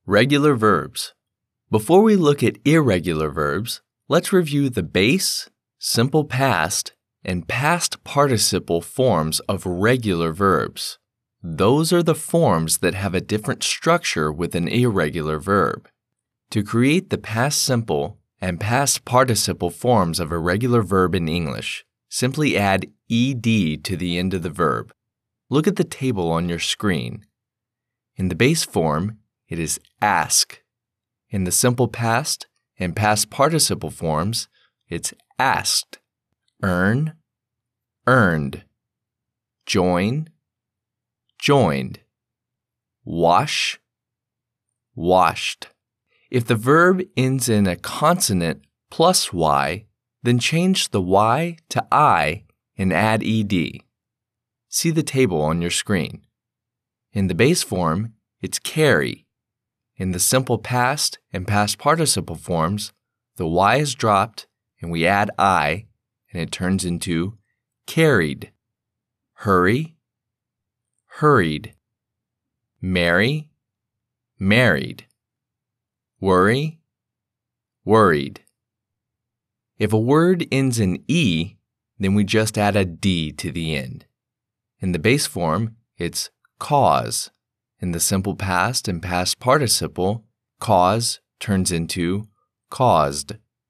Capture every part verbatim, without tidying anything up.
Regular verbs. Before we look at irregular verbs, let's review the base, simple past, and past participle forms of regular verbs. Those are the forms that have a different structure with an irregular verb. To create the past simple and past participle forms of a regular verb in English, simply add ed to the end of the verb. Look at the table on your screen. In the base form, it is ask. In the simple past and past participle forms, it's asked, earn, earned, join, joined, wash, washed. If the verb ends in a consonant plus y, then change the y to I and add ed. See the table on your screen. In the base form, it's carry. In the simple past and past participle forms, the y is dropped and we add I, and it turns into carried. Hurry, hurried. Marry, married. Worry, worried. If a word ends in E, then we just add a D to the end. In the base form, it's cause. In the simple past and past participle, cause turns into caused.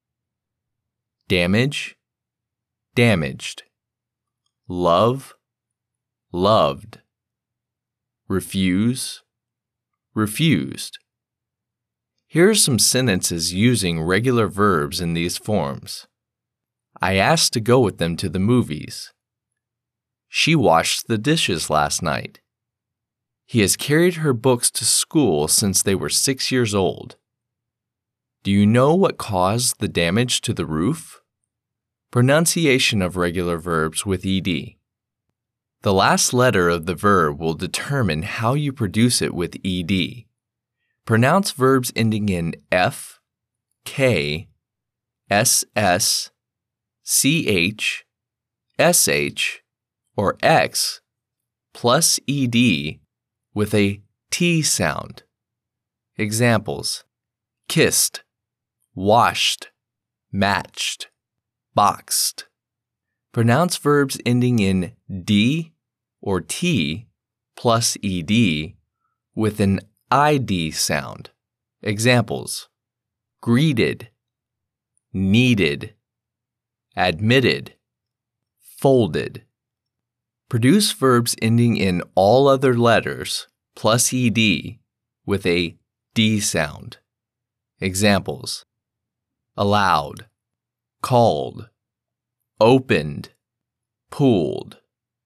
Damage, damaged. Love, loved. Refuse, refused. Here are some sentences using regular verbs in these forms. I asked to go with them to the movies. She washed the dishes last night. He has carried her books to school since they were six years old. Do you know what caused the damage to the roof? Pronunciation of regular verbs with ed. The last letter of the verb will determine how you produce it with ed. Pronounce verbs ending in f, k, ss, ch, sh, or x plus ed with a t sound. Examples: kissed, washed, matched, boxed. Pronounce verbs ending in d or t plus ed with an id sound. Examples: greeted, needed, admitted, folded. Produce verbs ending in all other letters plus ed with a d sound. Examples: allowed, called, opened, pulled.